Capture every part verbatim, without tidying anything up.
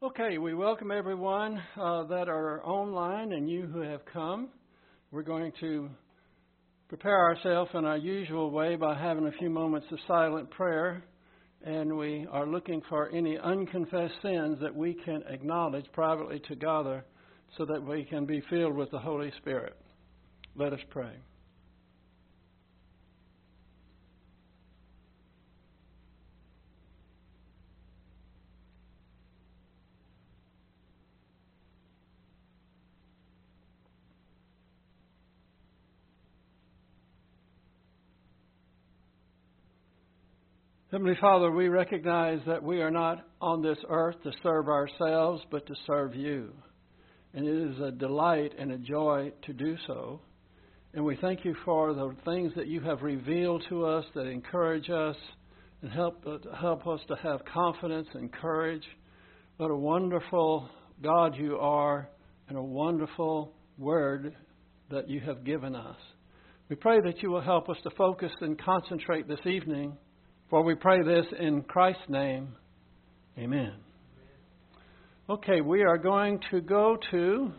Okay, we welcome everyone uh, that are online and you who have come. We're going to prepare ourselves in our usual way by having a few moments of silent prayer, and we are looking for any unconfessed sins that we can acknowledge privately together so that we can be filled with the Holy Spirit. Let us pray. Heavenly Father, we recognize that we are not on this earth to serve ourselves, but to serve you. And it is a delight and a joy to do so. And we thank you for the things that you have revealed to us that encourage us and help, uh, help us to have confidence and courage. What a wonderful God you are, and a wonderful word that you have given us. We pray that you will help us to focus and concentrate this evening. For we pray this in Christ's name. Amen. Okay, we are going to go to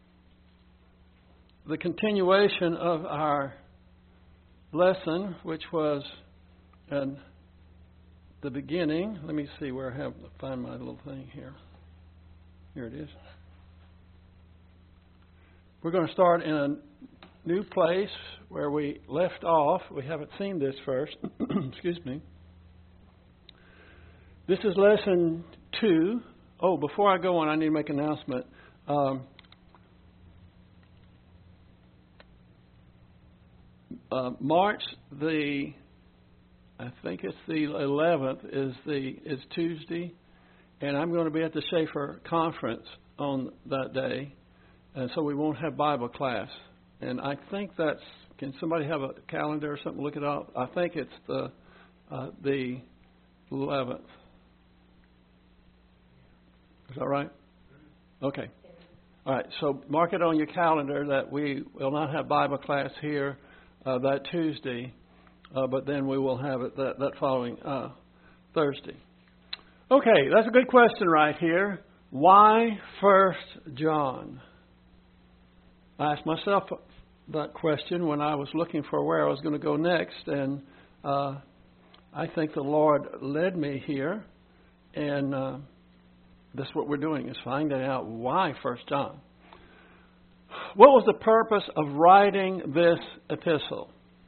the continuation of our lesson, which was at the beginning. Let me see where I have to find my little thing here. Here it is. We're going to start in a new place where we left off. We haven't seen this first. Excuse me. This is lesson two. Oh, before I go on, I need to make an announcement. Um, uh, March the, I think it's the eleventh, is the is Tuesday, and I'm going to be at the Schaefer conference on that day, and so we won't have Bible class. And I think that's. Can somebody have a calendar or something? Look it up. I think it's the uh, the eleventh. Is that right? Okay. All right. So mark it on your calendar that we will not have Bible class here uh, that Tuesday, uh, but then we will have it that, that following uh, Thursday. Okay, that's a good question right here. Why First John? I asked myself that question when I was looking for where I was going to go next, and uh, I think the Lord led me here, and uh, that's what we're doing, is finding out why First John. What was the purpose of writing this epistle?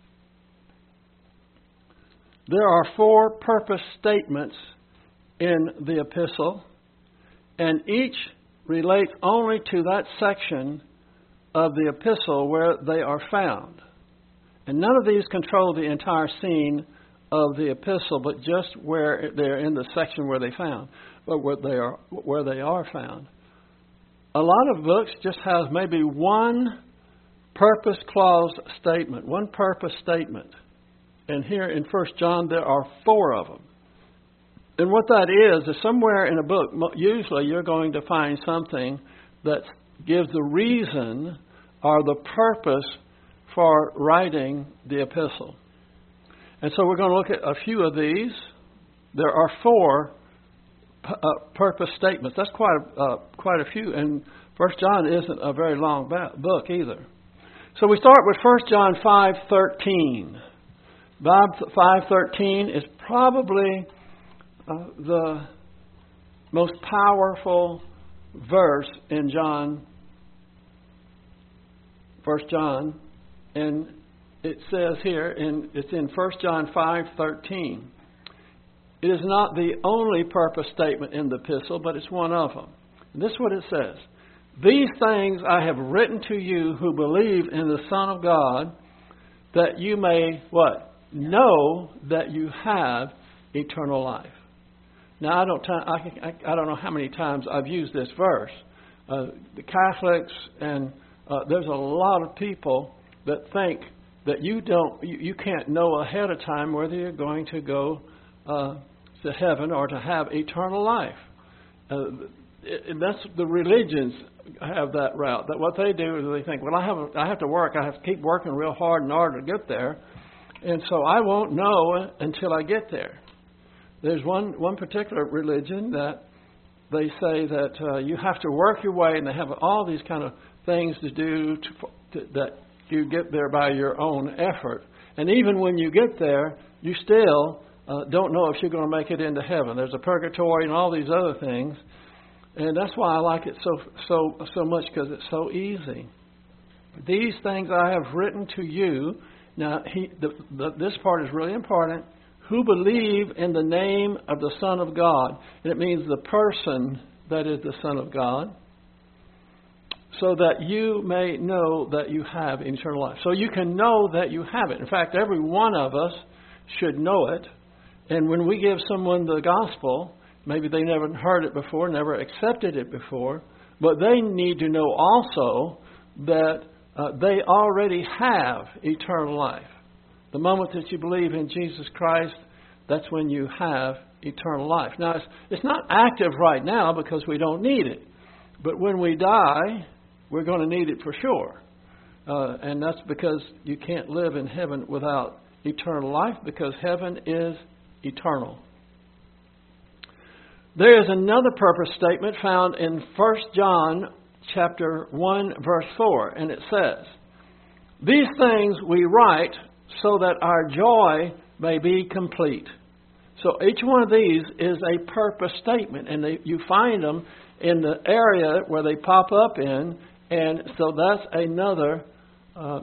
There are four purpose statements in the epistle, and each relates only to that section of the epistle where they are found. And none of these control the entire scene of the epistle, but just where they're in the section where they found. But where they are where they are found. A lot of books just have maybe one purpose clause statement, one purpose statement. And here in First John there are four of them. And what that is, is somewhere in a book, usually you're going to find something that gives the reason or the purpose for writing the epistle. And so we're going to look at a few of these. There are four Uh, purpose statements. That's quite a, uh, quite a few, and First John isn't a very long ba- book either. So we start with First John five thirteen. five thirteen is probably uh, the most powerful verse in John, First John, and it says here, in it's in First John five thirteen. It is not the only purpose statement in the epistle, but it's one of them. And this is what it says. These things I have written to you who believe in the Son of God, that you may, what? Know that you have eternal life. Now, I don't, t- I, I, I don't know how many times I've used this verse. Uh, the Catholics, and uh, there's a lot of people that think that you don't, you, you can't know ahead of time whether you're going to go Uh, to heaven or to have eternal life. Uh, and that's the religions have that route. That what they do is they think, well, I have a, I have to work. I have to keep working real hard in order to get there, and so I won't know until I get there. There's one one particular religion that they say that uh, you have to work your way, and they have all these kind of things to do to, to, that you get there by your own effort. And even when you get there, you still uh, don't know if you're going to make it into heaven. There's a purgatory and all these other things. And that's why I like it so so so much, because it's so easy. These things I have written to you. Now, he, the, the, this part is really important. Who believe in the name of the Son of God. And it means the person that is the Son of God. So that you may know that you have eternal life. So you can know that you have it. In fact, every one of us should know it. And when we give someone the gospel, maybe they never heard it before, never accepted it before, but they need to know also that uh, they already have eternal life. The moment that you believe in Jesus Christ, that's when you have eternal life. Now, it's, it's not active right now because we don't need it. But when we die, we're going to need it for sure. Uh, and that's because you can't live in heaven without eternal life, because heaven is eternal. There is another purpose statement found in First John chapter one, verse four, and it says, "These things we write so that our joy may be complete." So each one of these is a purpose statement, and they, you find them in the area where they pop up in, and so that's another uh,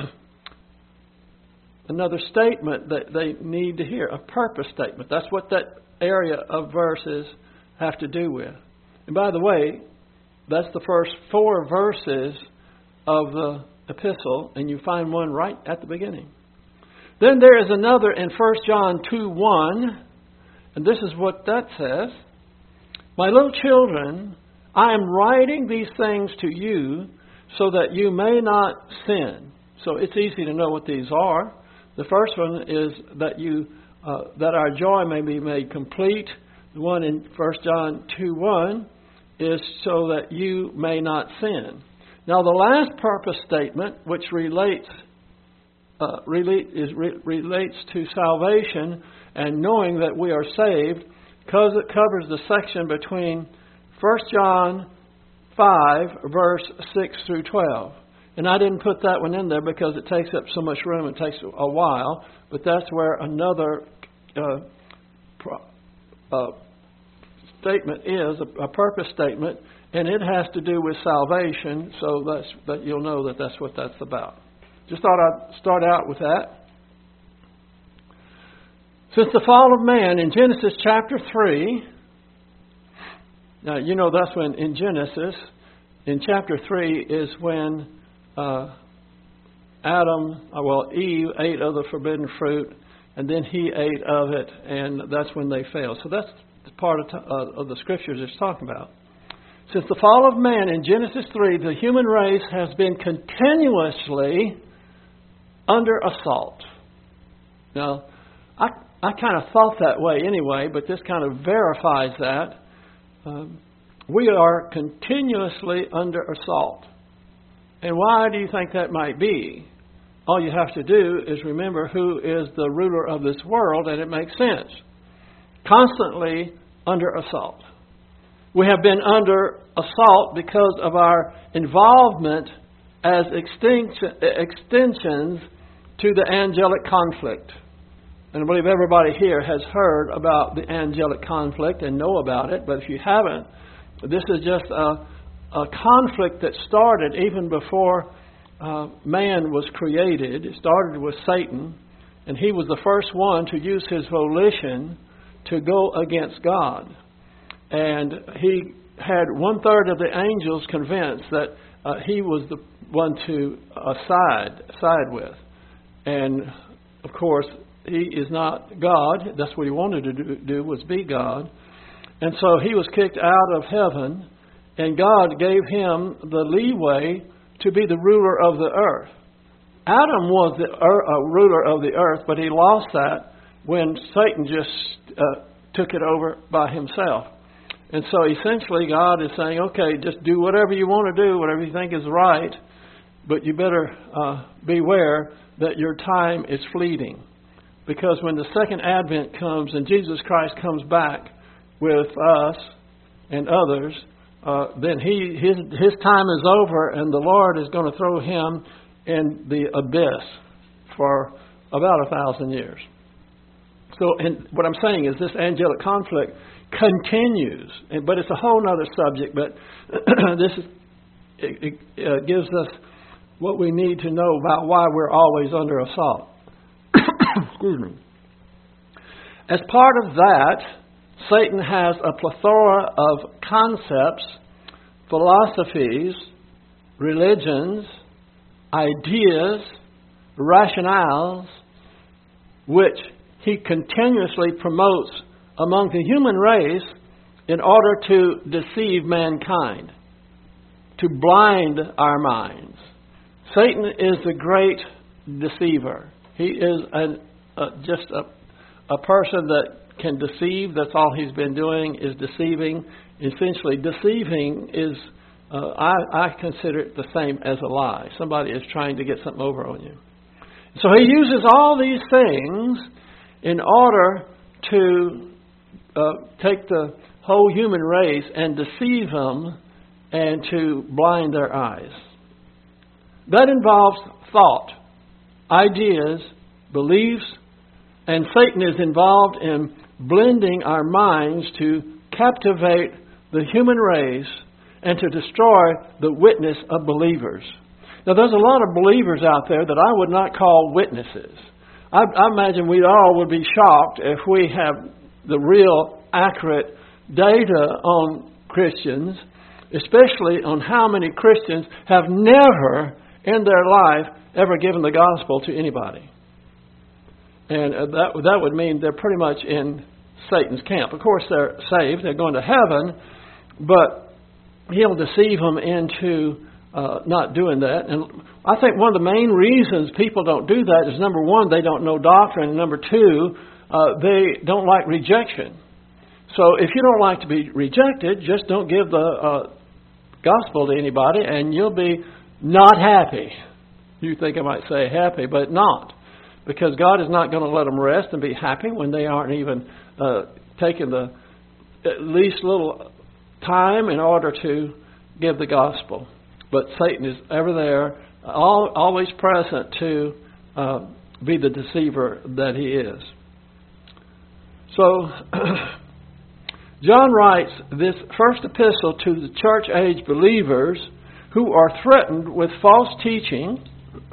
another statement that they need to hear, a purpose statement. That's what that area of verses have to do with. And by the way, that's the first four verses of the epistle, and you find one right at the beginning. Then there is another in First John two one, and this is what that says. "My little children, I am writing these things to you so that you may not sin." So it's easy to know what these are. The first one is that you uh, that our joy may be made complete. The one in First John two one is so that you may not sin. Now the last purpose statement, which relates uh, relate, is, re, relates to salvation and knowing that we are saved, because it covers the section between First John five, verse six through twelve. And I didn't put that one in there because it takes up so much room. It takes a while. But that's where another uh, pro, uh, statement is, a, a purpose statement. And it has to do with salvation. So that's, that you'll know that that's what that's about. Just thought I'd start out with that. Since the fall of man in Genesis chapter three... Now, you know, that's when in Genesis, in chapter three, is when uh, Adam, well, Eve ate of the forbidden fruit, and then he ate of it, and that's when they failed. So that's part of, uh, of the scriptures it's talking about. Since the fall of man in Genesis three, the human race has been continuously under assault. Now, I, I kind of thought that way anyway, but this kind of verifies that. Um, we are continuously under assault. And why do you think that might be? All you have to do is remember who is the ruler of this world, and it makes sense. Constantly under assault. We have been under assault because of our involvement as extinction, extensions to the angelic conflict. And I believe everybody here has heard about the angelic conflict and know about it. But if you haven't, this is just a, a conflict that started even before uh, man was created. It started with Satan. And he was the first one to use his volition to go against God. And he had one third of the angels convinced that uh, he was the one to uh, side, side with. And, of course, he is not God. That's what he wanted to do, do was be God. And so he was kicked out of heaven, and God gave him the leeway to be the ruler of the earth. Adam was the uh, ruler of the earth, but he lost that when Satan just uh, took it over by himself. And so essentially God is saying, okay, just do whatever you want to do, whatever you think is right, but you better uh, beware that your time is fleeting. Because when the second advent comes and Jesus Christ comes back with us and others, uh, then he his his time is over, and the Lord is going to throw him in the abyss for about a thousand years. So, and what I'm saying is this angelic conflict continues, and, but it's a whole other subject. But this is, it, it uh, gives us what we need to know about why we're always under assault. Excuse me. As part of that, Satan has a plethora of concepts, philosophies, religions, ideas, rationales, which he continuously promotes among the human race in order to deceive mankind, to blind our minds. Satan is the great deceiver. He is an, uh, just a, a person that can deceive. That's all he's been doing is deceiving. Essentially, deceiving is, uh, I, I consider it the same as a lie. Somebody is trying to get something over on you. So he uses all these things in order to uh, take the whole human race and deceive them and to blind their eyes. That involves thought, ideas, beliefs, and Satan is involved in blending our minds to captivate the human race and to destroy the witness of believers. Now, there's a lot of believers out there that I would not call witnesses. I, I imagine we all would be shocked if we have the real, accurate data on Christians, especially on how many Christians have never in their life ever given the gospel to anybody. And that, that would mean they're pretty much in Satan's camp. Of course, they're saved, they're going to heaven, but he'll deceive them into uh, not doing that. And I think one of the main reasons people don't do that is, number one, they don't know doctrine, and number two, uh, they don't like rejection. So if you don't like to be rejected, just don't give the uh, gospel to anybody, and you'll be not happy. You think I might say happy, but not. Because God is not going to let them rest and be happy when they aren't even uh, taking the at least little time in order to give the gospel. But Satan is ever there, all, always present to uh, be the deceiver that he is. So, John writes this first epistle to the church age believers who are threatened with false teaching,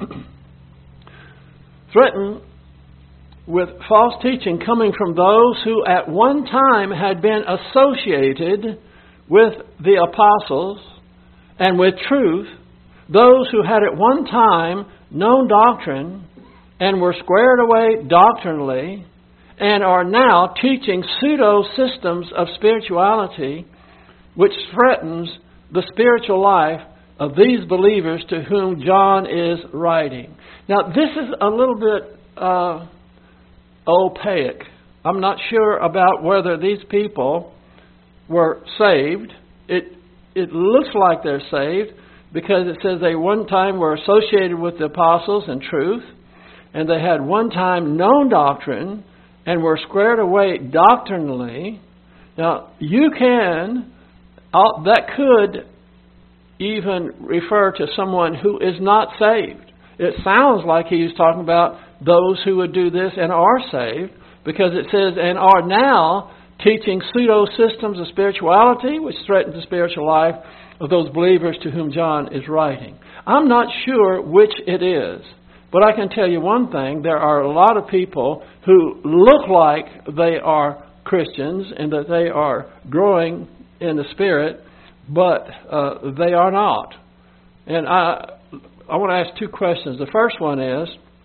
threatened with false teaching coming from those who at one time had been associated with the apostles and with truth, those who had at one time known doctrine and were squared away doctrinally and are now teaching pseudo-systems of spirituality which threatens the spiritual life of these believers to whom John is writing. Now, this is a little bit uh, opaque. I'm not sure about whether these people were saved. It it looks like they're saved because it says they one time were associated with the apostles in truth, and they had one time known doctrine and were squared away doctrinally. Now, you can, uh, that could even refer to someone who is not saved. It sounds like he's talking about those who would do this and are saved, because it says, and are now teaching pseudo-systems of spirituality, which threaten the spiritual life of those believers to whom John is writing. I'm not sure which it is, but I can tell you one thing. There are a lot of people who look like they are Christians and that they are growing in the Spirit, but uh, they are not. And I, I want to ask two questions. The first one is,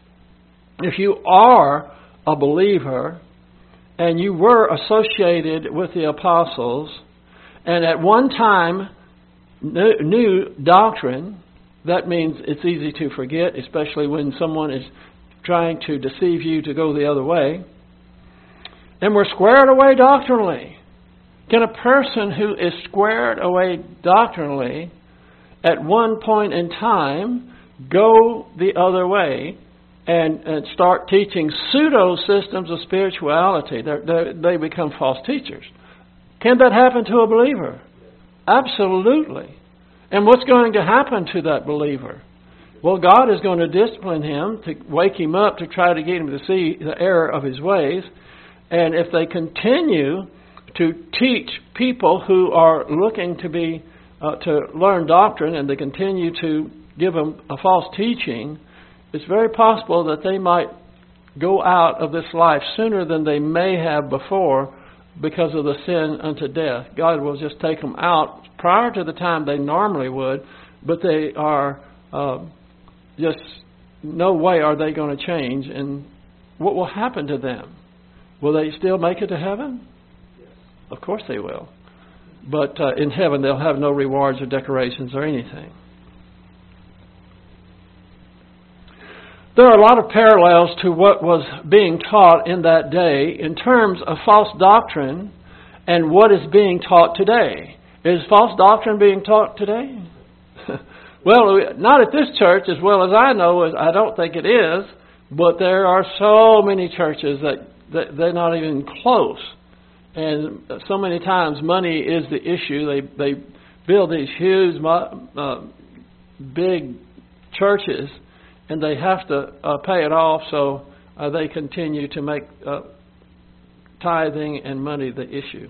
if you are a believer and you were associated with the apostles and at one time knew, knew doctrine, that means it's easy to forget, especially when someone is trying to deceive you to go the other way, and we're squared away doctrinally. Can a person who is squared away doctrinally at one point in time go the other way and, and start teaching pseudo-systems of spirituality? They're, they're, they become false teachers. Can that happen to a believer? Absolutely. And what's going to happen to that believer? Well, God is going to discipline him to wake him up to try to get him to see the error of his ways. And if they continue to teach people who are looking to be uh, to learn doctrine, and they continue to give them a false teaching, it's very possible that they might go out of this life sooner than they may have before because of the sin unto death. God will just take them out prior to the time they normally would, but they are uh, just no way are they going to change. And what will happen to them? Will they still make it to heaven? Yes. Of course they will. But uh, in heaven they'll have no rewards or decorations or anything. There are a lot of parallels to what was being taught in that day in terms of false doctrine and what is being taught today. Is false doctrine being taught today? Well, not at this church as well as I know. I don't think it is. But there are so many churches that, that they're not even close. And so many times money is the issue. They they build these huge, uh, big churches, and they have to uh, pay it off, so uh, they continue to make uh, tithing and money the issue.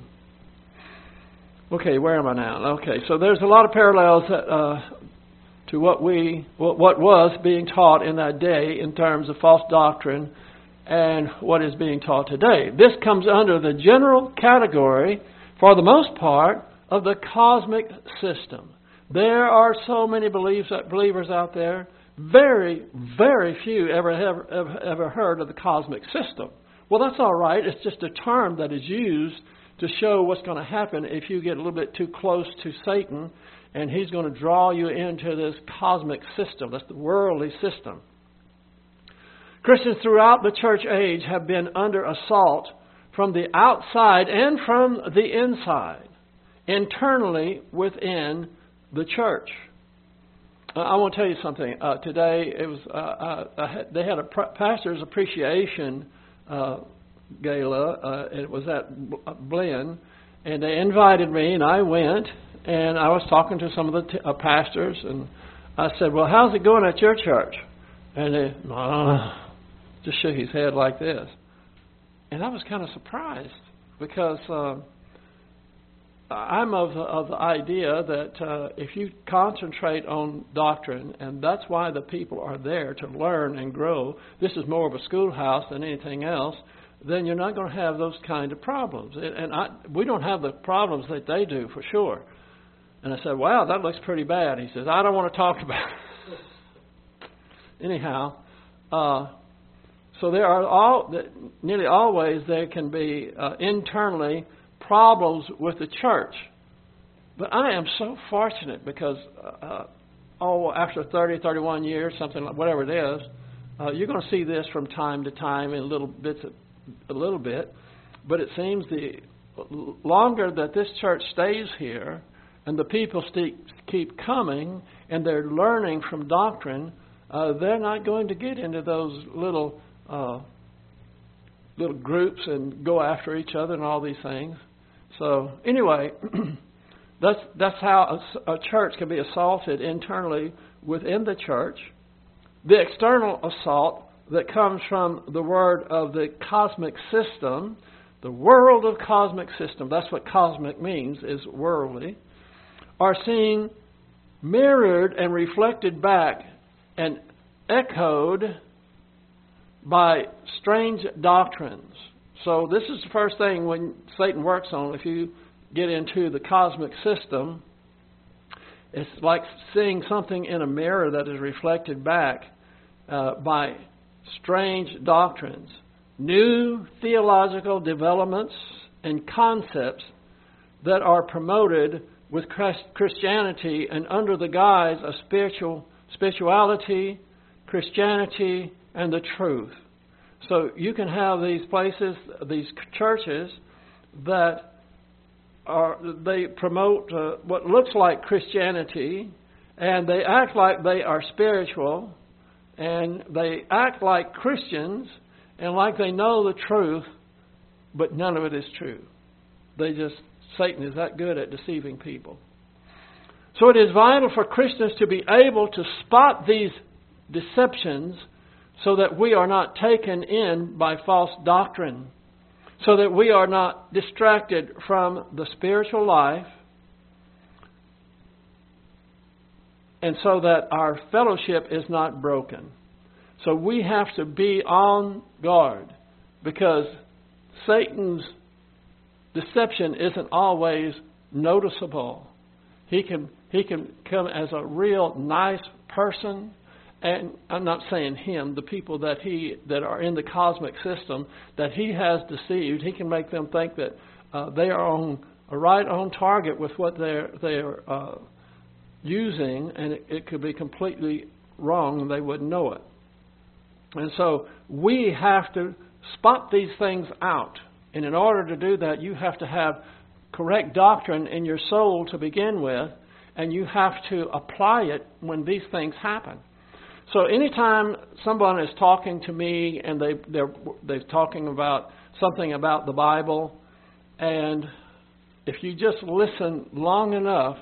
Okay, where am I now? Okay, so there's a lot of parallels that, uh, to what we what, what was being taught in that day in terms of false doctrine and what is being taught today. This comes under the general category, for the most part, of the cosmic system. There are so many beliefs, believers out there. Very, very few ever have ever, ever heard of the cosmic system. Well, that's all right. It's just a term that is used to show what's going to happen if you get a little bit too close to Satan, and he's going to draw you into this cosmic system. That's the worldly system. Christians throughout the church age have been under assault from the outside and from the inside, internally within the church. I want to tell you something. Uh, today, it was uh, uh, they had a pastor's appreciation uh, gala. Uh, it was at Blinn, and they invited me, and I went, and I was talking to some of the t- uh, pastors, and I said, "Well, how's it going at your church?" And they uh, just shook his head like this, and I was kind of surprised because. Uh, I'm of the, of the idea that uh, if you concentrate on doctrine, and that's why the people are there to learn and grow, this is more of a schoolhouse than anything else, then you're not going to have those kind of problems. And, and I, we don't have the problems that they do, for sure. And I said, wow, that looks pretty bad. He says, I don't want to talk about it. Anyhow, uh, so there are all, nearly always there can be uh, internally problems with the church. But I am so fortunate because, uh, oh, after thirty, thirty-one years, something like whatever it is, uh, you're going to see this from time to time in little bits, of, a little bit. But it seems the longer that this church stays here, and the people st- keep coming, and they're learning from doctrine, uh, they're not going to get into those little uh, little groups and go after each other and all these things. So anyway, that's that's how a, a church can be assaulted internally within the church. The external assault that comes from the word of the cosmic system, the world of cosmic system, that's what cosmic means, is worldly, are seen mirrored and reflected back and echoed by strange doctrines. So this is the first thing when Satan works on. If you get into the cosmic system, it's like seeing something in a mirror that is reflected back uh, by strange doctrines, new theological developments and concepts that are promoted with Christianity and under the guise of spiritual spirituality, Christianity, and the truth. So you can have these places, these churches that are they promote uh, what looks like Christianity, and they act like they are spiritual, and they act like Christians, and like they know the truth, but none of it is true. They just Satan is that good at deceiving people. So it is vital for Christians to be able to spot these deceptions so that we are not taken in by false doctrine, so that we are not distracted from the spiritual life, and so that our fellowship is not broken. So we have to be on guard, because Satan's deception isn't always noticeable. He can he can come as a real nice person, and I'm not saying him, the people that he that are in the cosmic system that he has deceived. He can make them think that uh, they are on right on target with what they're they're uh, using, and it, it could be completely wrong, and they wouldn't know it. And so we have to spot these things out. And in order to do that, you have to have correct doctrine in your soul to begin with, and you have to apply it when these things happen. So anytime someone is talking to me and they, they're, they're talking about something about the Bible, and if you just listen long enough,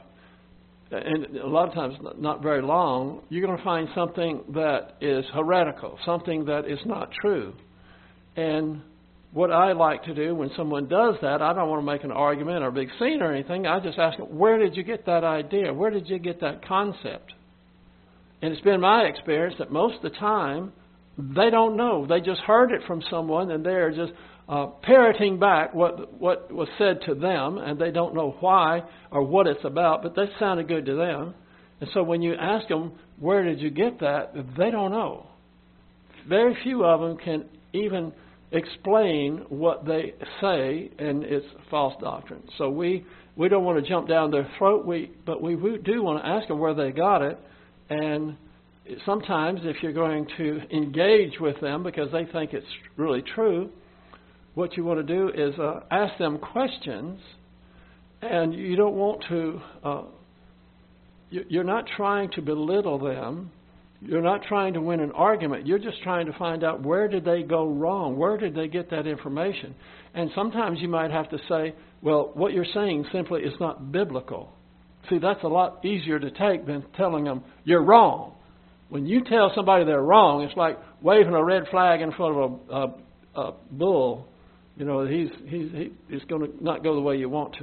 and a lot of times not very long, you're going to find something that is heretical, something that is not true. And what I like to do when someone does that, I don't want to make an argument or a big scene or anything. I just ask them, where did you get that idea? Where did you get that concept? And it's been my experience that most of the time, they don't know. They just heard it from someone, and they're just uh, parroting back what what was said to them, and they don't know why or what it's about, but that sounded good to them. And so when you ask them, where did you get that, they don't know. Very few of them can even explain what they say, and it's false doctrine. So we, we don't want to jump down their throat, we, but we do want to ask them where they got it. And sometimes if you're going to engage with them because they think it's really true, what you want to do is uh, ask them questions, and you don't want to, uh, you're not trying to belittle them. You're not trying to win an argument. You're just trying to find out where did they go wrong? Where did they get that information? And sometimes you might have to say, well, what you're saying simply is not biblical. See, that's a lot easier to take than telling them you're wrong. When you tell somebody they're wrong, it's like waving a red flag in front of a, a, a bull. You know, he's he's he, he's going to not go the way you want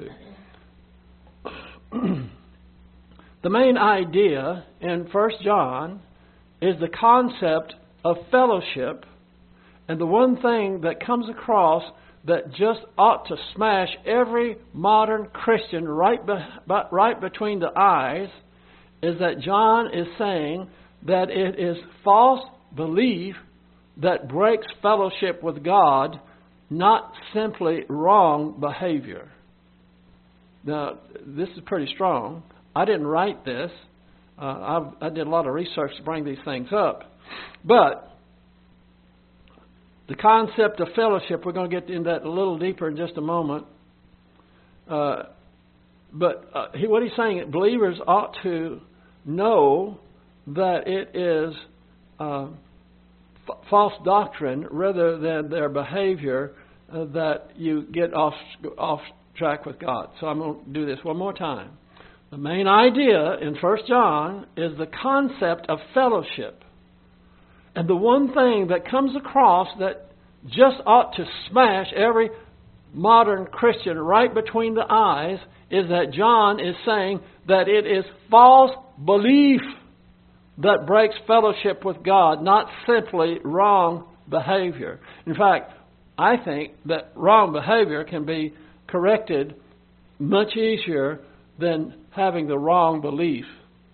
to. The main idea in First John is the concept of fellowship, and the one thing that comes across that just ought to smash every modern Christian right be, right between the eyes is that John is saying that it is false belief that breaks fellowship with God, not simply wrong behavior. Now, this is pretty strong. I didn't write this. Uh, I, I did a lot of research to bring these things up. But the concept of fellowship, we're going to get into that a little deeper in just a moment. Uh, but uh, he, what he's saying, believers ought to know that it is uh, f- false doctrine rather than their behavior uh, that you get off off track with God. So I'm going to do this one more time. The main idea in First John is the concept of fellowship. And the one thing that comes across that just ought to smash every modern Christian right between the eyes is that John is saying that it is false belief that breaks fellowship with God, not simply wrong behavior. In fact, I think that wrong behavior can be corrected much easier than having the wrong belief.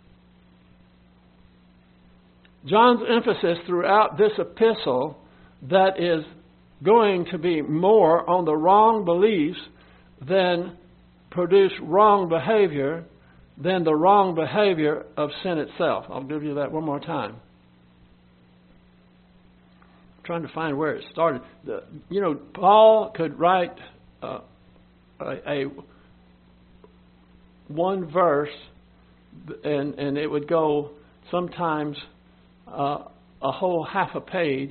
John's emphasis throughout this epistle that is going to be more on the wrong beliefs than produce wrong behavior than the wrong behavior of sin itself. I'll give you that one more time. I'm trying to find where it started. The, you know, Paul could write uh, a, a one verse, and and it would go sometimes uh, a whole half a page,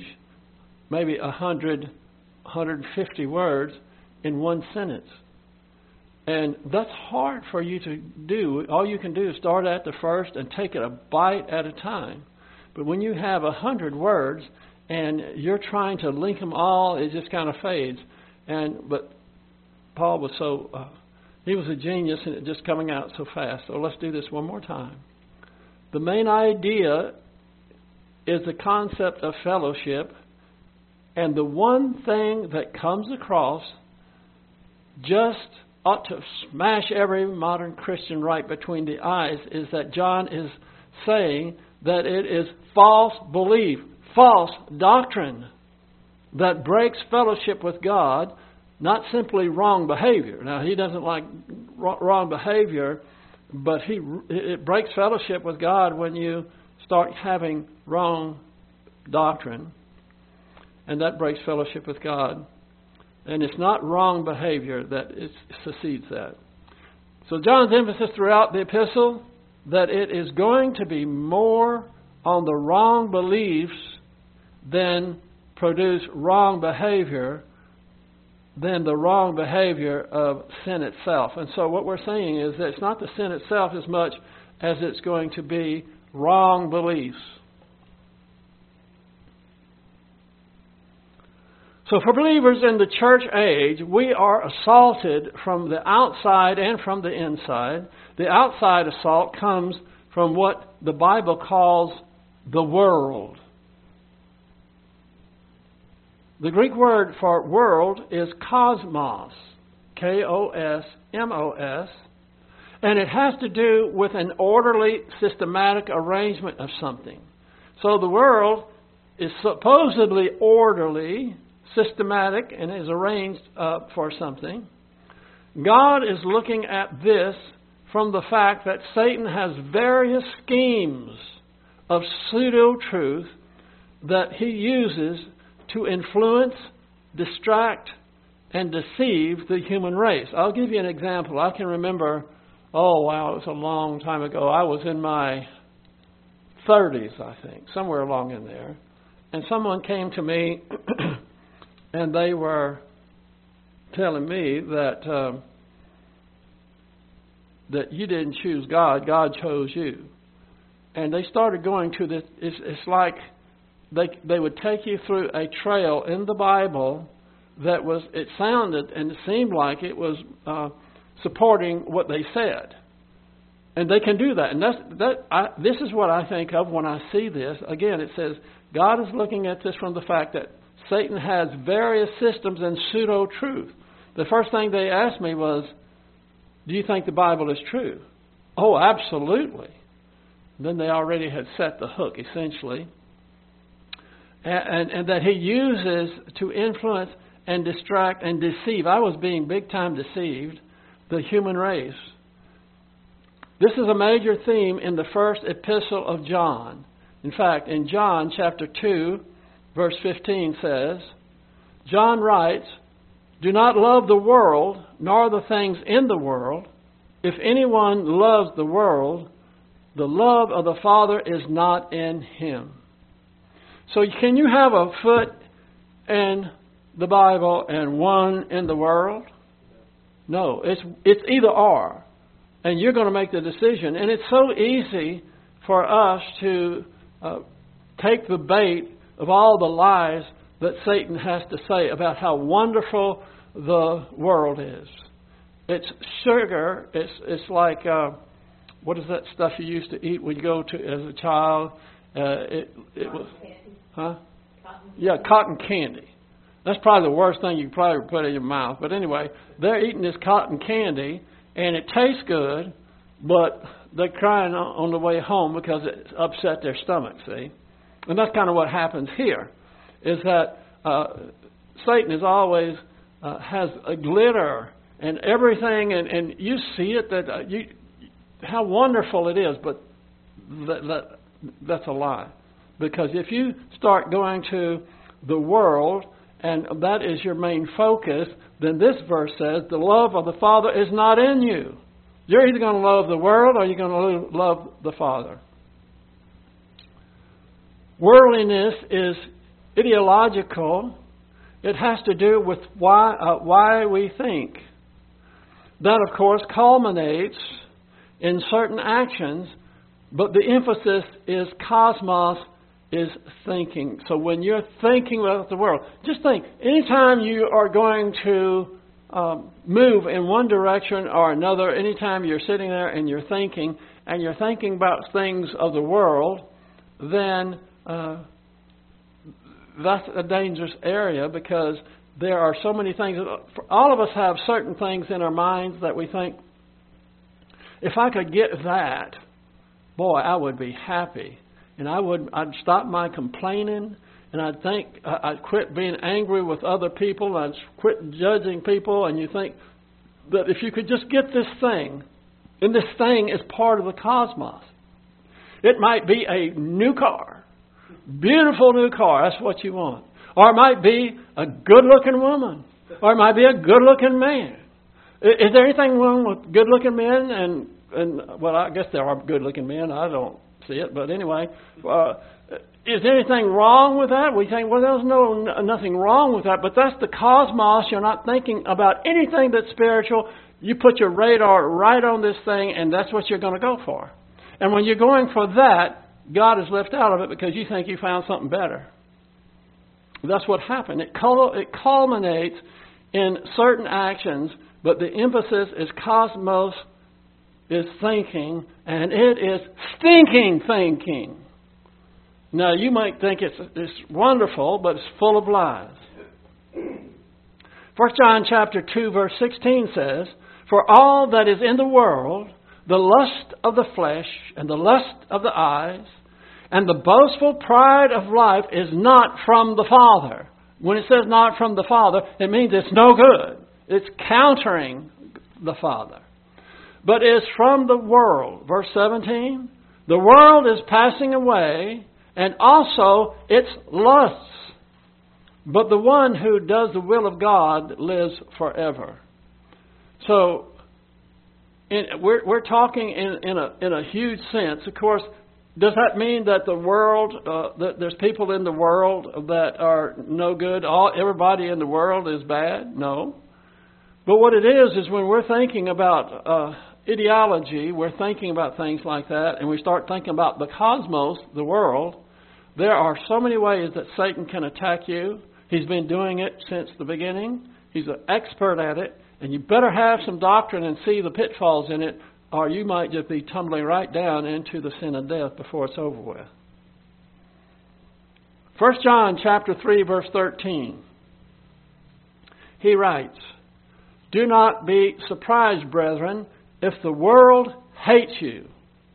maybe a hundred, hundred fifty words in one sentence. And that's hard for you to do. All you can do is start at the first and take it a bite at a time. But when you have a hundred words and you're trying to link them all, it just kind of fades. And but Paul was so, uh, he was a genius and it just coming out so fast. So let's do this one more time. The main idea is the concept of fellowship. And the one thing that comes across just ought to smash every modern Christian right between the eyes is that John is saying that it is false belief, false doctrine that breaks fellowship with God, not simply wrong behavior. Now, he doesn't like wrong behavior, but he it breaks fellowship with God when you start having wrong doctrine, and that breaks fellowship with God. And it's not wrong behavior that it succeeds that. So John's emphasis throughout the epistle that it is going to be more on the wrong beliefs than produce wrong behavior than the wrong behavior of sin itself. And so what we're saying is that it's not the sin itself as much as it's going to be wrong beliefs. So for believers in the church age, we are assaulted from the outside and from the inside. The outside assault comes from what the Bible calls the world. The Greek word for world is cosmos, K O S M O S, and it has to do with an orderly, systematic arrangement of something. So the world is supposedly orderly, systematic, and is arranged uh, for something. God is looking at this from the fact that Satan has various schemes of pseudo-truth that he uses to influence, distract, and deceive the human race. I'll give you an example. I can remember, oh wow, it was a long time ago. I was in my thirties, I think, somewhere along in there. And someone came to me and they were telling me that um, that you didn't choose God, God chose you. And they started going to this, it's, it's like they they would take you through a trail in the Bible that was, it sounded and it seemed like it was uh, supporting what they said. And they can do that. And that's, that. I, this is what I think of when I see this. Again, it says God is looking at this from the fact that Satan has various systems and pseudo-truth. The first thing they asked me was, do you think the Bible is true? Oh, absolutely. Then they already had set the hook, essentially. And, and, and that he uses to influence and distract and deceive. I was being big time deceived, the human race. This is a major theme in the first epistle of John. In fact, in John chapter two, verse fifteen says, John writes, do not love the world, nor the things in the world. If anyone loves the world, the love of the Father is not in him. So can you have a foot in the Bible and one in the world? No, it's it's either or. And you're going to make the decision. And it's so easy for us to uh, take the bait of all the lies that Satan has to say about how wonderful the world is. It's sugar. It's it's like, uh, what is that stuff you used to eat when you go to as a child? Uh, it it was, huh? Yeah, cotton candy. That's probably the worst thing you could probably put in your mouth. But anyway, they're eating this cotton candy, and it tastes good, but they're crying on the way home because it upset their stomach, see? And that's kind of what happens here, is that uh, Satan is always uh, has a glitter and everything, and, and you see it, that uh, you how wonderful it is, but that, that, that's a lie. Because if you start going to the world, and that is your main focus, then this verse says, the love of the Father is not in you. You're either going to love the world or you're going to love the Father. Worldliness is ideological. It has to do with why uh, why we think. that, of course, culminates in certain actions, but the emphasis is cosmos is thinking. So when you're thinking about the world, just think, anytime you are going to um, move in one direction or another, anytime you're sitting there and you're thinking, and you're thinking about things of the world, then uh, that's a dangerous area, because there are so many things. All of us have certain things in our minds that we think, if I could get that, boy, I would be happy. And I would, I'd stop my complaining, and I'd think, I'd quit being angry with other people, I'd quit judging people, and you think that if you could just get this thing, and this thing is part of the cosmos. It might be a new car, beautiful new car, that's what you want. Or it might be a good-looking woman, or it might be a good-looking man. Is there anything wrong with good-looking men? And, and well, I guess there are good-looking men, I don't see it, but anyway, uh, is there anything wrong with that? We think, well, there's no nothing wrong with that, but that's the cosmos. You're not thinking about anything that's spiritual. You put your radar right on this thing, and that's what you're going to go for. And when you're going for that, God is left out of it because you think you found something better. That's what happened. It it culminates in certain actions, but the emphasis is cosmos is thinking, and it is stinking thinking. Now, you might think it's, it's wonderful, but it's full of lies. First John chapter two, verse sixteen says, "For all that is in the world, the lust of the flesh, and the lust of the eyes, and the boastful pride of life is not from the Father." When it says not from the Father, it means it's no good. It's countering the Father. But is from the world. Verse seventeen, "The world is passing away, and also its lusts. But the one who does the will of God lives forever." So, in, we're, we're talking in, in, a, in a huge sense. Of course, does that mean that the world, uh, that there's people in the world that are no good? All everybody in the world is bad? No. But what it is, is when we're thinking about uh, ideology, we're thinking about things like that, and we start thinking about the cosmos, the world, there are so many ways that Satan can attack you. He's been doing it since the beginning. He's an expert at it, and you better have some doctrine and see the pitfalls in it, or you might just be tumbling right down into the sin of death before it's over with. First John chapter three, verse thirteen. He writes, "Do not be surprised, brethren, if the world hates you."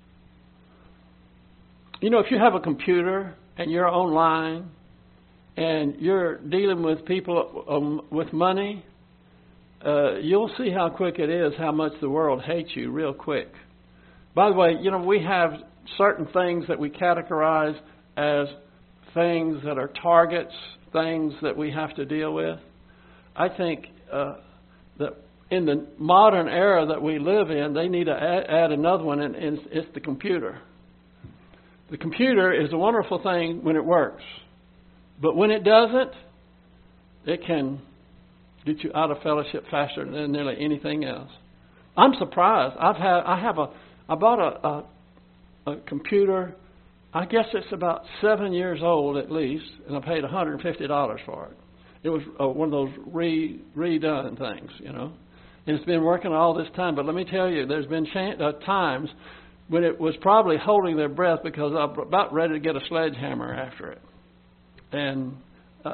You know, if you have a computer and you're online and you're dealing with people um, with money, uh, you'll see how quick it is, how much the world hates you real quick. By the way, you know, we have certain things that we categorize as things that are targets, things that we have to deal with. I think uh, that in the modern era that we live in, they need to add, add another one, and, and it's the computer. The computer is a wonderful thing when it works. But when it doesn't, it can get you out of fellowship faster than nearly anything else. I'm surprised. I've had, I have a, I bought a, a, a computer. I guess it's about seven years old at least, and I paid one hundred fifty dollars for it. It was uh, one of those re, redone things, you know. And it's been working all this time. But let me tell you, there's been ch- uh, times when it was probably holding their breath because I'm about ready to get a sledgehammer after it. And uh,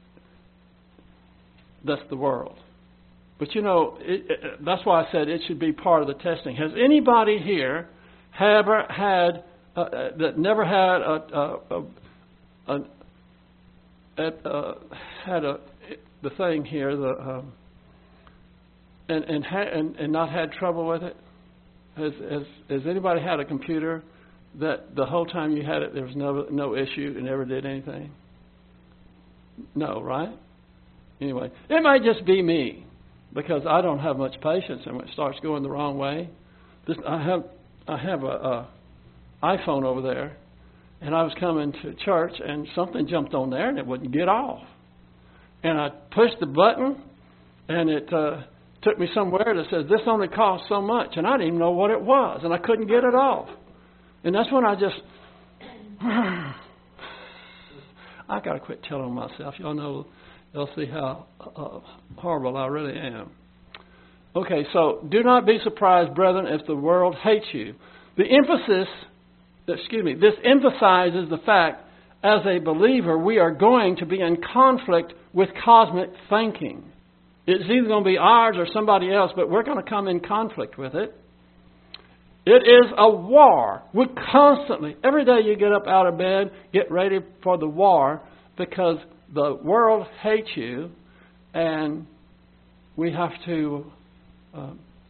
that's the world. But, you know, it, it, that's why I said it should be part of the testing. Has anybody here ever had, uh, that never had a, a, a, a, a had a, the thing here, the um, and and, ha- and and not had trouble with it? Has, has has anybody had a computer that the whole time you had it there was no no issue and never did anything? No, right? Anyway, it might just be me because I don't have much patience, and when it starts going the wrong way, this, I have I have a, a iPhone over there, and I was coming to church, and something jumped on there, and it wouldn't get off. And I pushed the button, and it uh, took me somewhere that says, this only costs so much. And I didn't even know what it was. And I couldn't get it off. And that's when I just, I got to quit telling myself. Y'all know, you'll see how uh, horrible I really am. Okay, so do not be surprised, brethren, if the world hates you. The emphasis, excuse me, this emphasizes the fact, as a believer, we are going to be in conflict with cosmic thinking. It's either going to be ours or somebody else, but we're going to come in conflict with it. It is a war. We constantly, every day you get up out of bed, get ready for the war, because the world hates you, and we have to uh,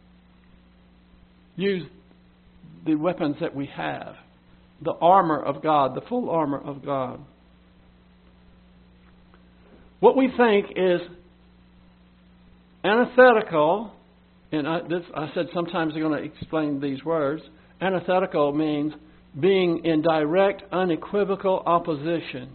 use the weapons that we have, the armor of God, the full armor of God. What we think is antithetical, and I, this, I said sometimes I'm going to explain these words. Antithetical means being in direct, unequivocal opposition.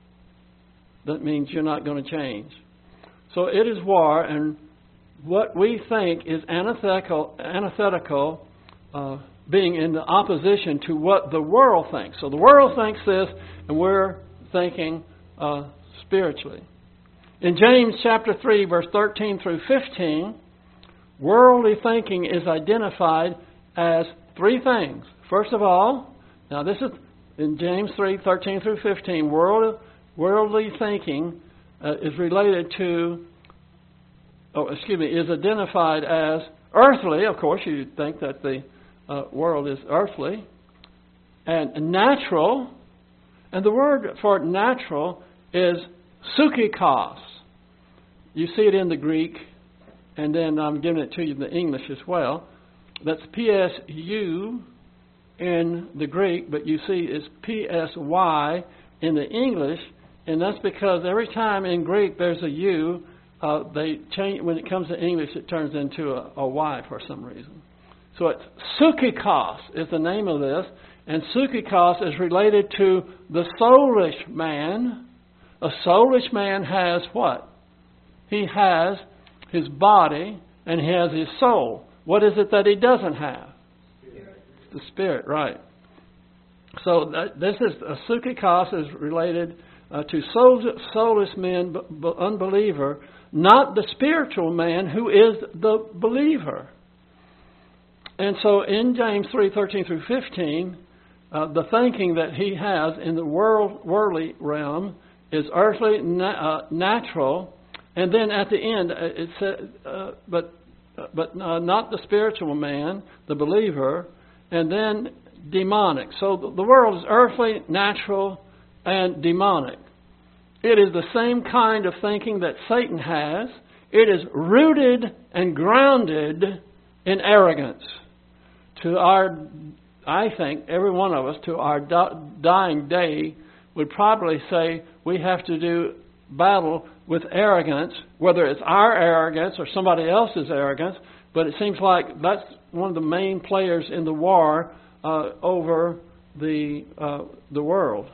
That means you're not going to change. So it is war, and what we think is antithetical, antithetical uh, being in the opposition to what the world thinks. So the world thinks this, and we're thinking uh, spiritually. In James chapter three, verse thirteen through fifteen, worldly thinking is identified as three things. First of all, now this is in James three, thirteen through fifteen, world, worldly thinking uh, is related to, oh, excuse me, is identified as earthly. Of course, you think that the uh, world is earthly. And natural, and the word for natural is psychikos. You see it in the Greek, and then I'm giving it to you in the English as well. That's P S U in the Greek, but you see it's P S Y in the English, and that's because every time in Greek there's a U, uh, they change. When it comes to English, it turns into a, a Y for some reason. So it's psychikos is the name of this, and psychikos is related to the soulish man. A soulish man has what? He has his body and he has his soul. What is it that he doesn't have? Spirit. The spirit, right. So that, this is, a psychikos is related uh, to soul, soulless men, but, but unbeliever, not the spiritual man who is the believer. And so in James three, thirteen through fifteen, uh, the thinking that he has in the world, worldly realm is earthly, na- uh, natural, and then at the end it said, uh, but uh, but uh, not the spiritual man, the believer, and then demonic. So the, the world is earthly, natural, and demonic. It is the same kind of thinking that Satan has. It is rooted and grounded in arrogance. To our, I think, every one of us, to our dying day, would probably say we have to do battle with arrogance, whether it's our arrogance or somebody else's arrogance, but it seems like that's one of the main players in the war uh, over the uh, the world.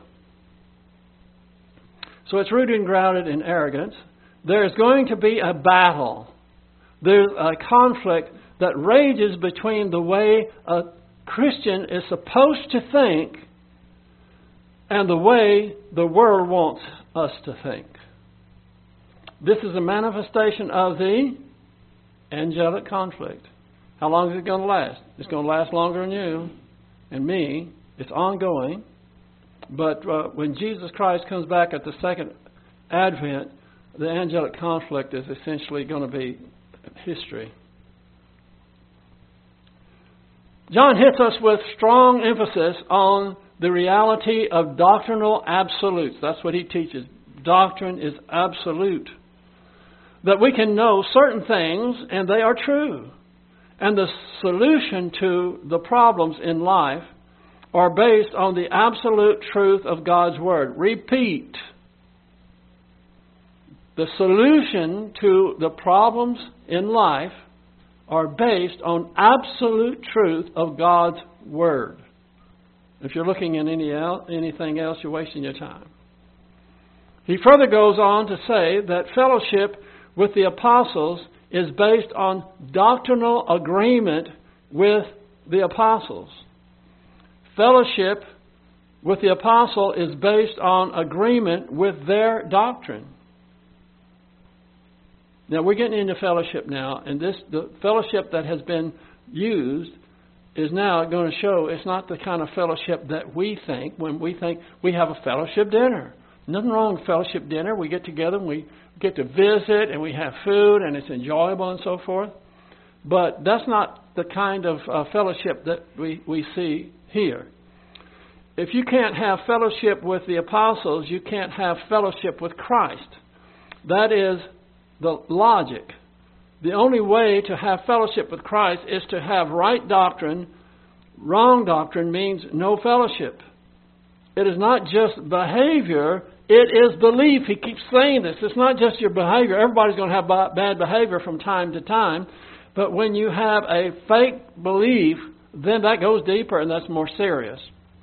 So it's rooted and grounded in arrogance. There's going to be a battle. There's a conflict that rages between the way a Christian is supposed to think and the way the world wants us to think. This is a manifestation of the angelic conflict. How long is it going to last? It's going to last longer than you and me. It's ongoing. But uh, when Jesus Christ comes back at the second advent, the angelic conflict is essentially going to be history. John hits us with strong emphasis on the reality of doctrinal absolutes. That's what he teaches. Doctrine is absolute. That we can know certain things and they are true. And the solution to the problems in life are based on the absolute truth of God's Word. Repeat. The solution to the problems in life are based on absolute truth of God's Word. If you're looking at any el- anything else, you're wasting your time. He further goes on to say that fellowship with the apostles is based on doctrinal agreement with the apostles. Fellowship with the apostle is based on agreement with their doctrine. Now we're getting into fellowship now, and this the fellowship that has been used is now going to show it's not the kind of fellowship that we think when we think we have a fellowship dinner. Nothing wrong with fellowship dinner. We get together and we get to visit and we have food and it's enjoyable and so forth. But that's not the kind of uh, fellowship that we, we see here. If you can't have fellowship with the apostles, you can't have fellowship with Christ. That is the logic. The only way to have fellowship with Christ is to have right doctrine. Wrong doctrine means no fellowship. It is not just behavior, it is belief. He keeps saying this. It's not just your behavior. Everybody's going to have bad behavior from time to time. But when you have a fake belief, then that goes deeper and that's more serious.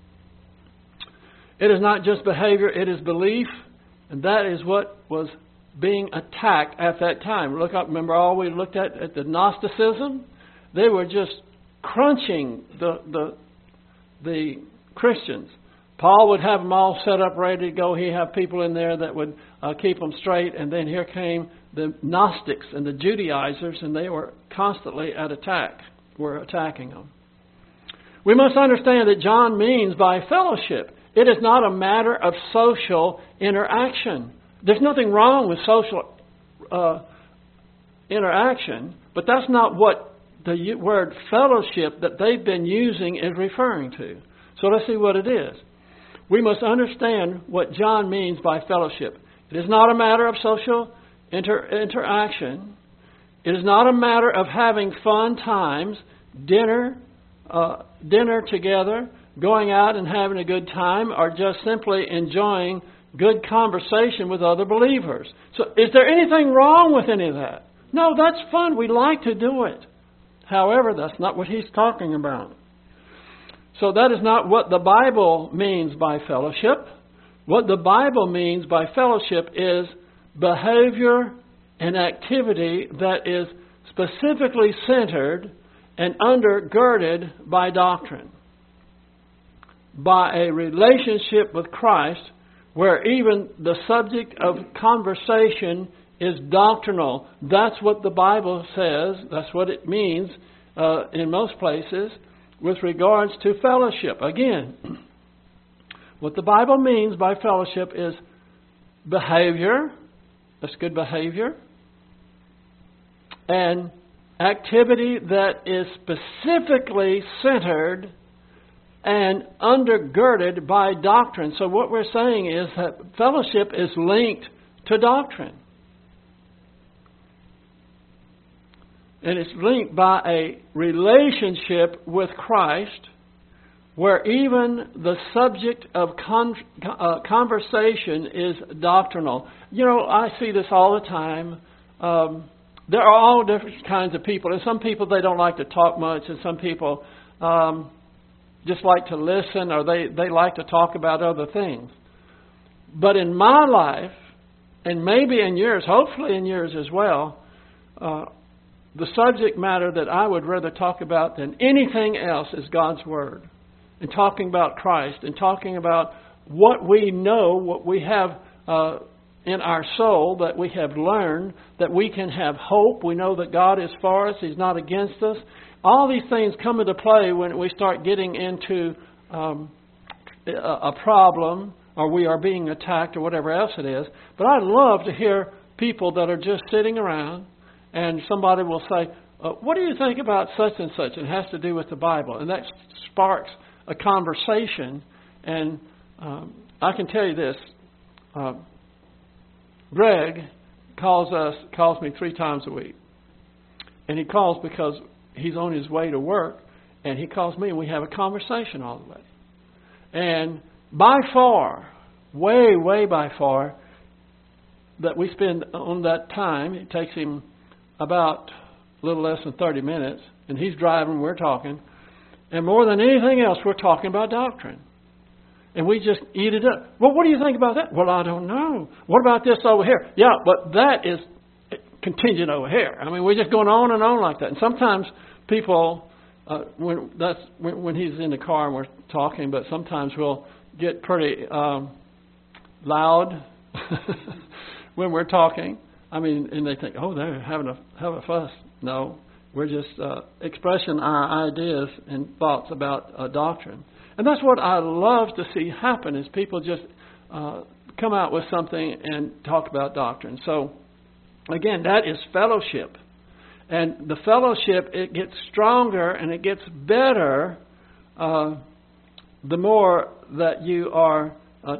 It is not just behavior, it is belief. And that is what was being attacked at that time. Look up, remember all we looked at at the Gnosticism? They were just crunching the the the Christians. Paul would have them all set up, ready to go. He'd have people in there that would uh, keep them straight. And then here came the Gnostics and the Judaizers, and they were constantly at attack. Were attacking them. We must understand that John means by fellowship. It is not a matter of social interaction. There's nothing wrong with social uh, interaction, but that's not what the word fellowship that they've been using is referring to. So let's see what it is. We must understand what John means by fellowship. It is not a matter of social inter- interaction. It is not a matter of having fun times, dinner, uh, dinner together, going out and having a good time, or just simply enjoying good conversation with other believers. So is there anything wrong with any of that? No, that's fun. We like to do it. However, that's not what he's talking about. So that is not what the Bible means by fellowship. What the Bible means by fellowship is behavior and activity that is specifically centered and undergirded by doctrine, by a relationship with Christ, where even the subject of conversation is doctrinal. That's what the Bible says. That's what it means uh, in most places with regards to fellowship. Again, what the Bible means by fellowship is behavior. That's good behavior. And activity that is specifically centered and undergirded by doctrine. So what we're saying is that fellowship is linked to doctrine. And it's linked by a relationship with Christ, where even the subject of con- uh, conversation is doctrinal. You know, I see this all the time. Um, there are all different kinds of people. And some people, they don't like to talk much. And some people um, just like to listen, or they, they like to talk about other things. But in my life, and maybe in yours, hopefully in yours as well, uh, the subject matter that I would rather talk about than anything else is God's Word. And talking about Christ, and talking about what we know, what we have uh, in our soul, that we have learned, that we can have hope. We know that God is for us. He's not against us. All these things come into play when we start getting into um, a problem, or we are being attacked, or whatever else it is. But I love to hear people that are just sitting around, and somebody will say, uh, what do you think about such and such? And it has to do with the Bible. And that sparks a conversation. And um, I can tell you this. Uh, Greg calls us, calls me three times a week. And he calls because he's on his way to work. And he calls me and we have a conversation all the way. And by far, way, way by far, that we spend on that time, it takes him about a little less than thirty minutes, and he's driving, we're talking, and more than anything else, we're talking about doctrine. And we just eat it up. Well, what do you think about that? Well, I don't know. What about this over here? Yeah, but that is contingent over here. I mean, we're just going on and on like that. And sometimes people, uh, when that's when, when he's in the car and we're talking, but sometimes we'll get pretty um, loud when we're talking. I mean, and they think, oh, they're having a having a fuss. No, we're just uh, expressing our ideas and thoughts about uh, doctrine. And that's what I love to see happen, is people just uh, come out with something and talk about doctrine. So, again, that is fellowship. And the fellowship, it gets stronger and it gets better uh, the more that you are uh,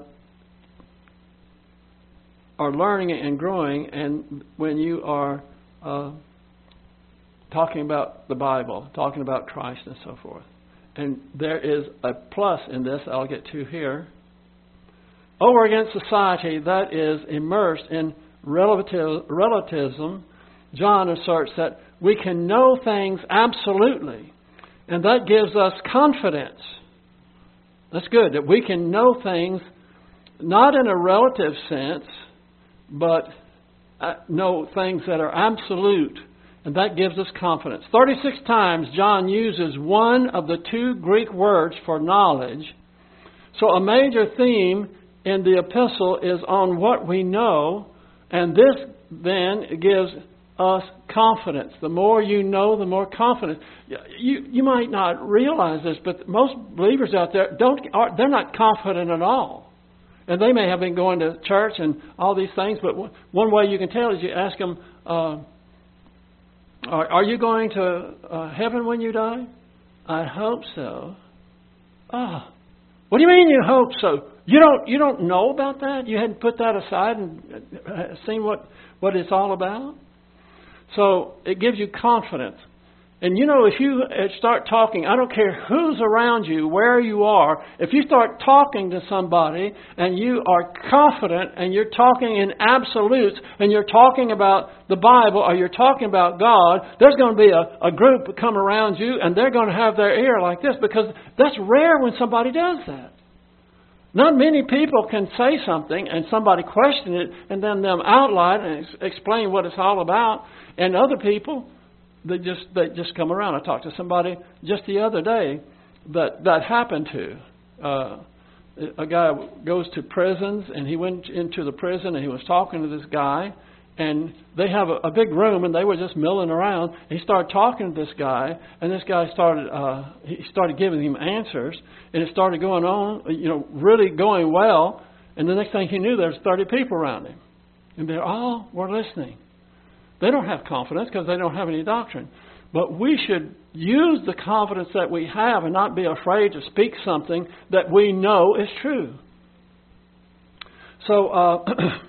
are learning and growing, and when you are uh, talking about the Bible, talking about Christ and so forth. And there is a plus in this I'll get to here. Over against society that is immersed in relativism, John asserts that we can know things absolutely, and that gives us confidence. That's good, that we can know things not in a relative sense, but know things that are absolute, and that gives us confidence. thirty-six times John uses one of the two Greek words for knowledge. So a major theme in the epistle is on what we know, and this then gives us confidence. The more you know, the more confidence. You you might not realize this, but most believers out there don't are, they're not confident at all. And they may have been going to church and all these things, but one way you can tell is you ask them, uh, are, are you going to uh, heaven when you die? I hope so. Ah, oh, what do you mean you hope so? You don't you don't know about that? You hadn't put that aside and seen what, what it's all about? So it gives you confidence. And you know, if you start talking, I don't care who's around you, where you are, if you start talking to somebody and you are confident and you're talking in absolutes and you're talking about the Bible or you're talking about God, there's going to be a, a group that come around you and they're going to have their ear like this, because that's rare when somebody does that. Not many people can say something and somebody question it and then them outline and ex- explain what it's all about. And other people, They just they just come around. I talked to somebody just the other day that that happened to. Uh, a guy goes to prisons, and he went into the prison, and he was talking to this guy, and they have a, a big room, and they were just milling around. He started talking to this guy, and this guy started uh, he started giving him answers, and it started going on, you know, really going well. And the next thing he knew, there was thirty people around him, and they all were listening. They don't have confidence because they don't have any doctrine. But we should use the confidence that we have and not be afraid to speak something that we know is true. So, uh,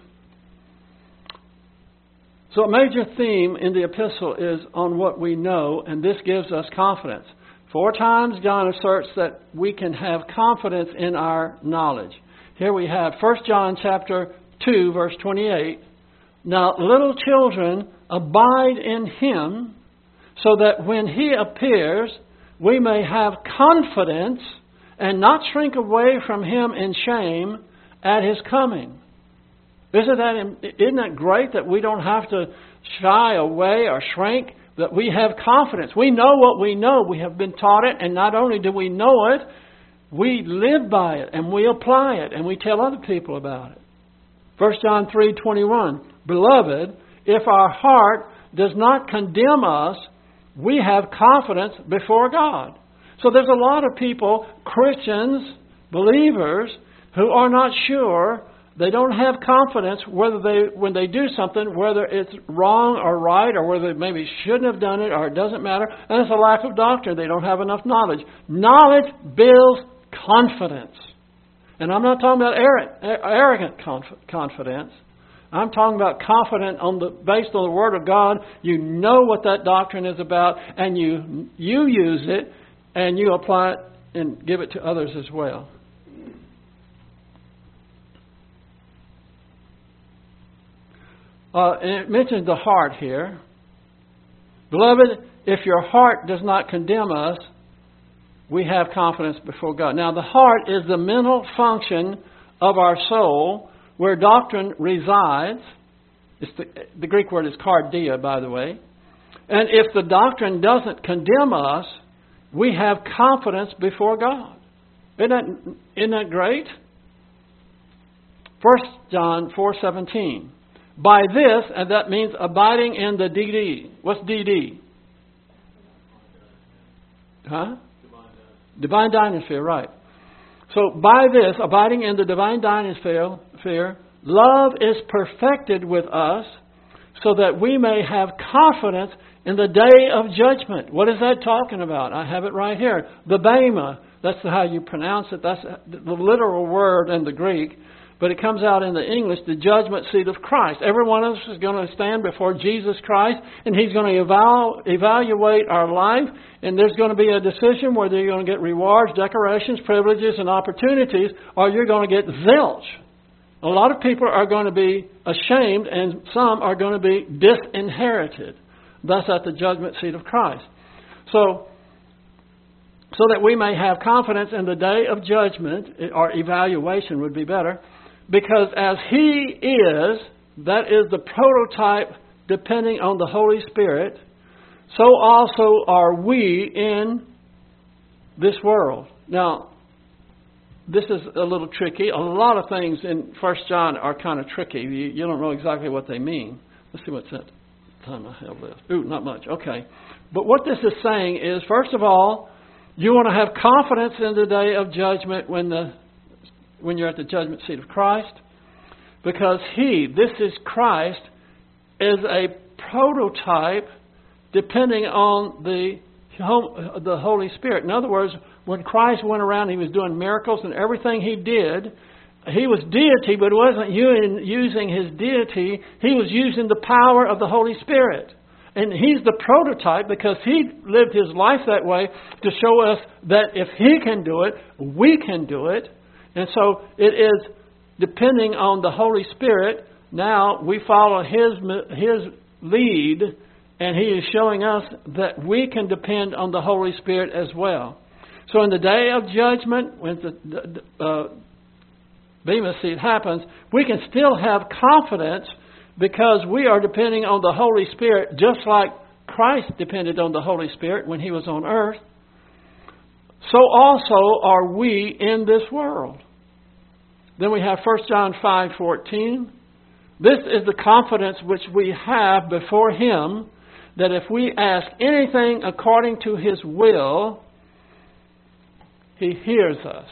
so a major theme in the epistle is on what we know, and this gives us confidence. Four times John asserts that we can have confidence in our knowledge. Here we have First John chapter two, verse twenty-eight. Now, little children, abide in Him, so that when He appears, we may have confidence and not shrink away from Him in shame at His coming. Isn't that, isn't that great that we don't have to shy away or shrink, that we have confidence? We know what we know. We have been taught it, and not only do we know it, we live by it, and we apply it, and we tell other people about it. First John three twenty-one. Beloved, if our heart does not condemn us, we have confidence before God. So there's a lot of people, Christians, believers, who are not sure. They don't have confidence whether they, when they do something, whether it's wrong or right, or whether they maybe shouldn't have done it, or it doesn't matter. And it's a lack of doctrine. They don't have enough knowledge. Knowledge builds confidence. And I'm not talking about arrogant confidence. I'm talking about confident on the based on the Word of God. You know what that doctrine is about, and you you use it, and you apply it and give it to others as well. Uh, and it mentions the heart here. Beloved, if your heart does not condemn us, we have confidence before God. Now, the heart is the mental function of our soul where doctrine resides. It's the, the Greek word is cardia, by the way. And if the doctrine doesn't condemn us, we have confidence before God. Isn't that, isn't that great? First John four seventeen. By this, and that means abiding in the D D. What's D D? Huh? Divine Dynasphere, right. So by this, abiding in the Divine Dynasphere, love is perfected with us so that we may have confidence in the day of judgment. What is that talking about? I have it right here. The Bema. That's how you pronounce it. That's the literal word in the Greek. But it comes out in the English, the judgment seat of Christ. Every one of us is going to stand before Jesus Christ, and He's going to eval- evaluate our life, and there's going to be a decision whether you're going to get rewards, decorations, privileges, and opportunities, or you're going to get zilch. A lot of people are going to be ashamed, and some are going to be disinherited. Thus at the judgment seat of Christ. So, so that we may have confidence in the day of judgment, or evaluation would be better, because as He is, that is the prototype depending on the Holy Spirit, so also are we in this world. Now, this is a little tricky. A lot of things in First John are kind of tricky. You, you don't know exactly what they mean. Let's see what's that time I have left. Ooh, not much. Okay. But what this is saying is, first of all, you want to have confidence in the day of judgment when the when you're at the judgment seat of Christ, because He, this is Christ, is a prototype depending on the the Holy Spirit. In other words, when Christ went around, He was doing miracles, and everything He did, He was deity, but He wasn't using His deity. He was using the power of the Holy Spirit. And He's the prototype because He lived His life that way to show us that if He can do it, we can do it. And so it is depending on the Holy Spirit. Now we follow His His lead, and He is showing us that we can depend on the Holy Spirit as well. So in the day of judgment, when the uh, Bema seat happens, we can still have confidence because we are depending on the Holy Spirit just like Christ depended on the Holy Spirit when He was on earth. So also are we in this world. Then we have First John five fourteen. This is the confidence which we have before Him, that if we ask anything according to His will, He hears us.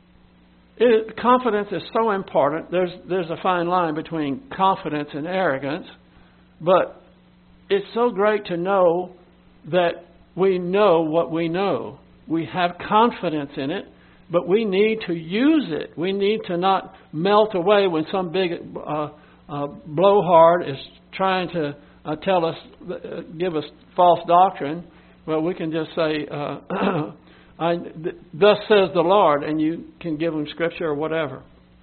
It, confidence is so important. There's there's a fine line between confidence and arrogance, but it's so great to know that we know what we know. We have confidence in it, but we need to use it. We need to not melt away when some big uh, uh, blowhard is trying to uh, tell us, uh, give us false doctrine. Well, we can just say, uh, I, th- thus says the Lord, and you can give them scripture or whatever.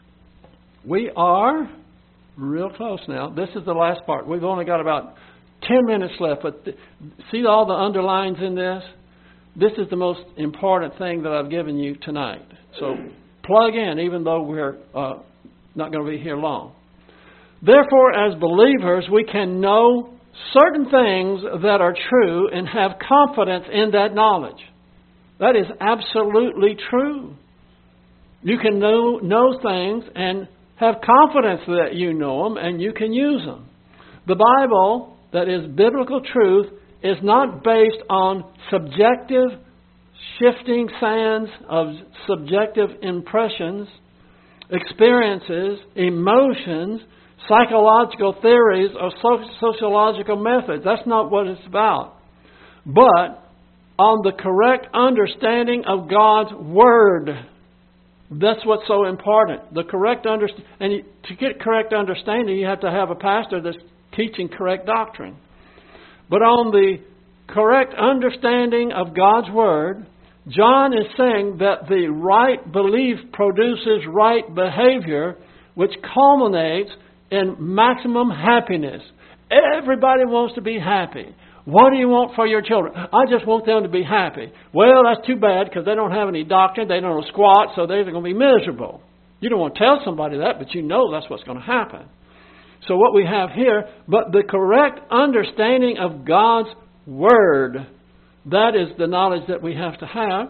We are real close now. This is the last part. We've only got about ten minutes left, but th- see all the underlines in this? This is the most important thing that I've given you tonight. So plug in, even though we're uh, not going to be here long. Therefore, as believers, we can know certain things that are true and have confidence in that knowledge. That is absolutely true. You can know, know things and have confidence that you know them and you can use them. The Bible, that is biblical truth, is not based on subjective shifting sands of subjective impressions, experiences, emotions, psychological theories, or sociological methods. That's not what it's about. But on the correct understanding of God's Word. That's what's so important. The correct understanding. And to get correct understanding, you have to have a pastor that's teaching correct doctrine. But on the correct understanding of God's Word, John is saying that the right belief produces right behavior, which culminates in maximum happiness. Everybody wants to be happy. What do you want for your children? I just want them to be happy. Well, that's too bad because they don't have any doctrine. They don't know squat, so they're going to be miserable. You don't want to tell somebody that, but you know that's what's going to happen. So what we have here, but the correct understanding of God's Word, that is the knowledge that we have to have.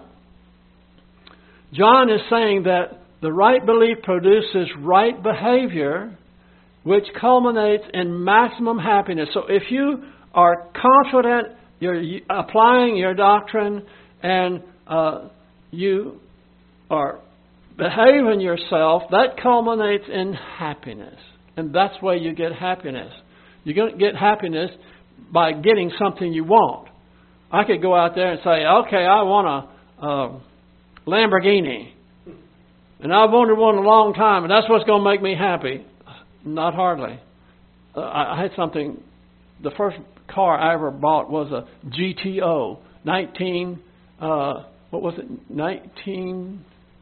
John is saying that the right belief produces right behavior, which culminates in maximum happiness. So if you are confident, you're applying your doctrine, and uh, you are behaving yourself, that culminates in happiness. And that's where you get happiness. You're going to get happiness by getting something you want. I could go out there and say, okay, I want a, a Lamborghini. And I've wanted one a long time, and that's what's going to make me happy. Not hardly. Uh, I, I had something, the first car I ever bought was a G T O, nineteen, uh, what was it, nineteen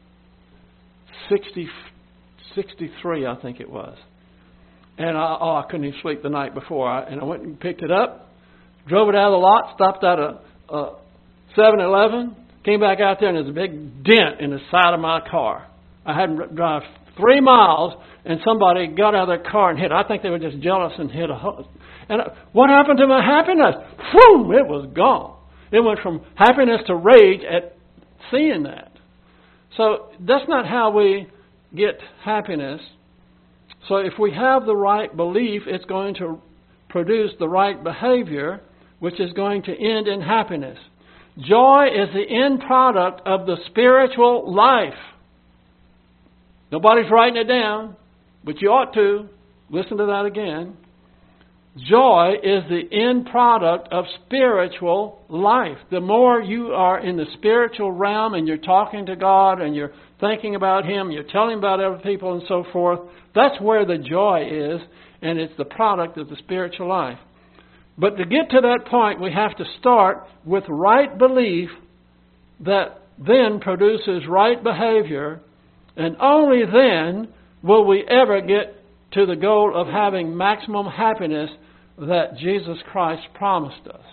sixty, sixty-three, I think it was. And I, oh, I couldn't even sleep the night before. I, and I went and picked it up, drove it out of the lot, stopped at a, a seven eleven, came back out there, and there's a big dent in the side of my car. I hadn't drive three miles, and somebody got out of their car and hit. I think they were just jealous and hit a hose. And what happened to my happiness? Whew, it was gone. It went from happiness to rage at seeing that. So that's not how we get happiness. So if we have the right belief, it's going to produce the right behavior, which is going to end in happiness. Joy is the end product of the spiritual life. Nobody's writing it down, but you ought to. Listen to that again. Joy is the end product of spiritual life. The more you are in the spiritual realm and you're talking to God and you're thinking about Him, you're telling about other people and so forth, that's where the joy is, and it's the product of the spiritual life. But to get to that point, we have to start with right belief that then produces right behavior, and only then will we ever get to the goal of having maximum happiness that Jesus Christ promised us.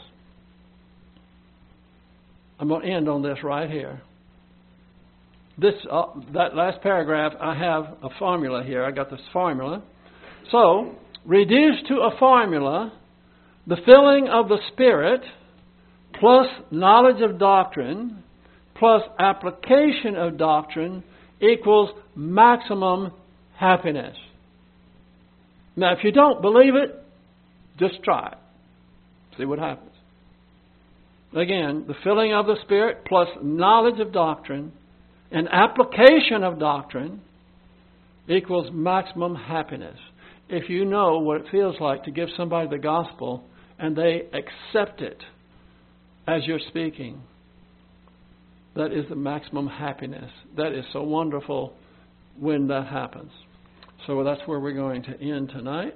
I'm going to end on this right here. This uh, that last paragraph, I have a formula here. I got this formula. So, reduced to a formula, the filling of the Spirit plus knowledge of doctrine plus application of doctrine equals maximum happiness. Now, if you don't believe it, just try it. See what happens. Again, the filling of the Spirit plus knowledge of doctrine and application of doctrine equals maximum happiness. If you know what it feels like to give somebody the gospel and they accept it as you're speaking, that is the maximum happiness. That is so wonderful when that happens. So that's where we're going to end tonight.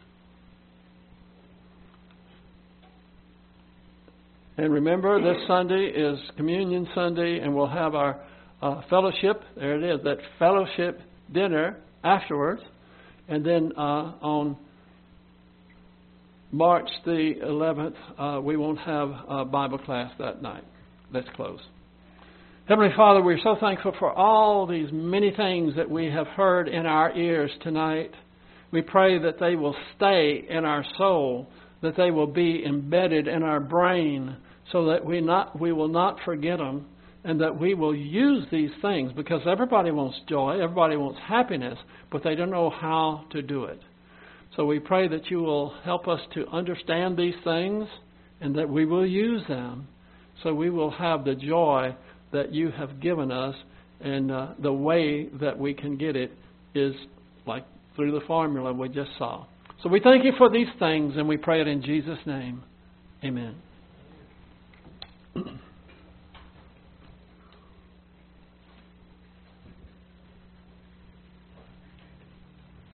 And remember, this Sunday is Communion Sunday, and we'll have our uh, fellowship. There it is, that fellowship dinner afterwards. And then uh, on March the eleventh, uh, we won't have a Bible class that night. Let's close. Heavenly Father, we're so thankful for all these many things that we have heard in our ears tonight. We pray that they will stay in our soul, that they will be embedded in our brain, so that we not we will not forget them, and that we will use these things, because everybody wants joy, everybody wants happiness, but they don't know how to do it. So we pray that you will help us to understand these things, and that we will use them, so we will have the joy that you have given us, and uh, the way that we can get it is like through the formula we just saw. So we thank you for these things, and we pray it in Jesus' name. Amen.